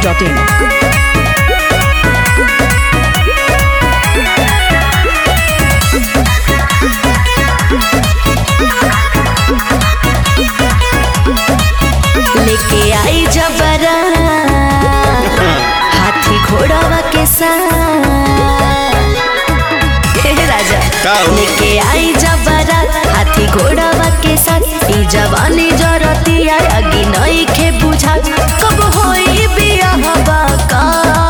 masti.in. लेके आई जबरा हाथी घोड़ावा के साथ राजा लेके आई जबरा हाथी घोड़ावा के साथ ई जवानी जरतिया अगी नई खे बुझा कब होई बियाहवा का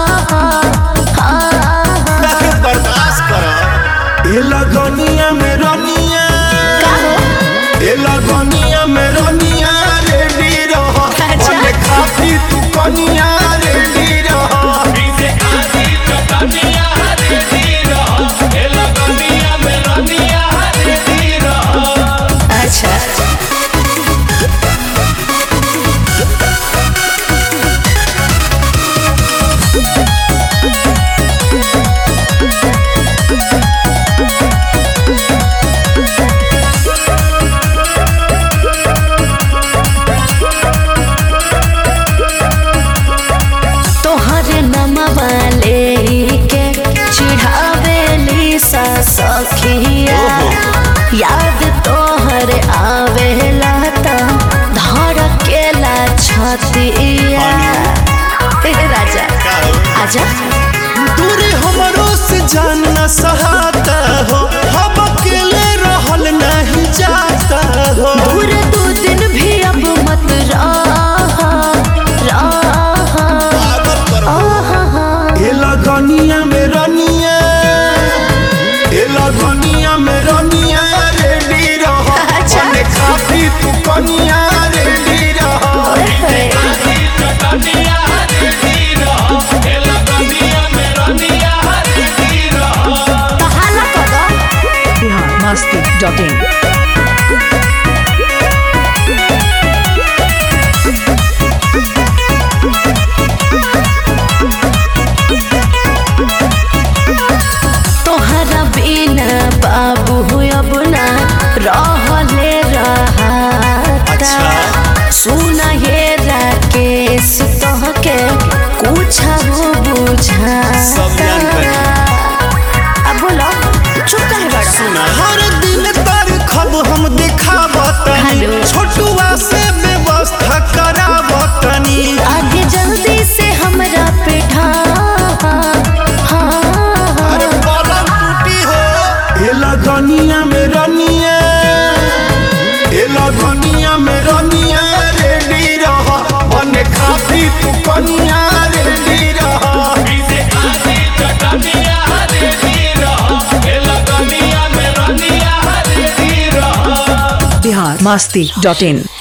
बर्दाश्त करो ए लगनिया में रनिया ए लगनिया में रनिया रेडी रहो ओने खाती तू कनिया रेडी रहो इसे आजी चटनिया रेडी रहो ए लगनिया में रनिया रेडी रहो। अच्छा सखिया याद तोहर आवेला त धड़केला छतिया राजा आजा दूर हमरो से जान न सहाता हो हम अकेले रहल नहीं जाता हो दूर दो दिन भी अब मत ए लगनिया में रनिया ए लगनिया में रनिया रेडी रहो ओने खाती तू कनिया रेडी रहो आजी चटनिया रेडी रहो ए लगनिया में रनिया रेडी रहो। कहाला कदा Bihar masti.in. तोहरा बिना बाबू अब ना रहले रहता सुना ये राकेश तोहके कुछ हो बुझाता अब बोलो चुप काहे बड़ा सुना हर दिन तर खब हम दिखावतनी छोटुआ से व्यवस्था करावतनी आगे जल्दी से हमरा पेठा अरे पलंग टूटी हो ए लगनिया में रनिया ए लगनिया में रनिया रेडी रहो ओने खाती तू कनिया रेडी रहो इसे आजी चटनिया रेडी रहो ए लगनिया में रनिया रेडी रहो। Bihar masti.in.